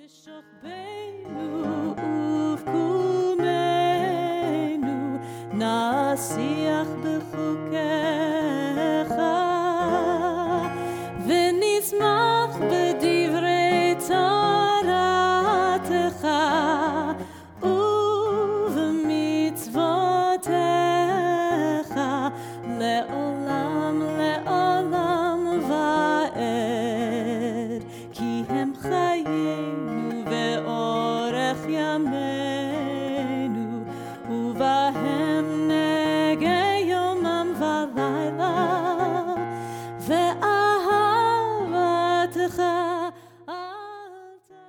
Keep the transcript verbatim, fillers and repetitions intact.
בשוכבנו ובקומנו נשיח בחוקיך ונשמח בדברי תורתך ובמצוותיך לאור